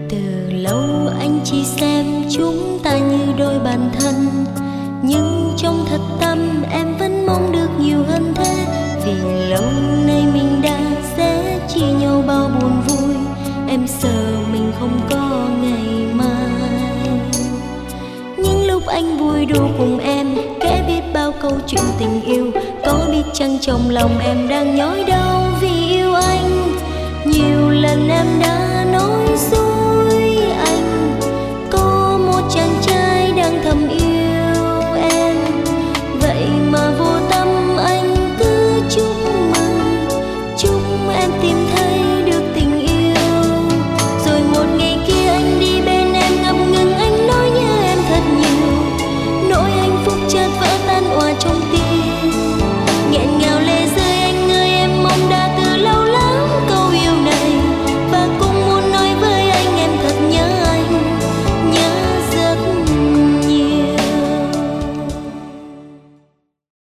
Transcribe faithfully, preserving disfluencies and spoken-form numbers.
Từ lâu anh chỉ xem chúng ta như đôi bạn thân, nhưng trong thật tâm em vẫn mong được nhiều hơn thế. Vì lâu nay mình đã sẽ chia nhau bao buồn vui, em sợ mình không có ngày mai. Những lúc anh vui đùa cùng em, kể biết bao câu chuyện tình yêu, có biết chăng trong lòng em đang nhói đau vì yêu anh.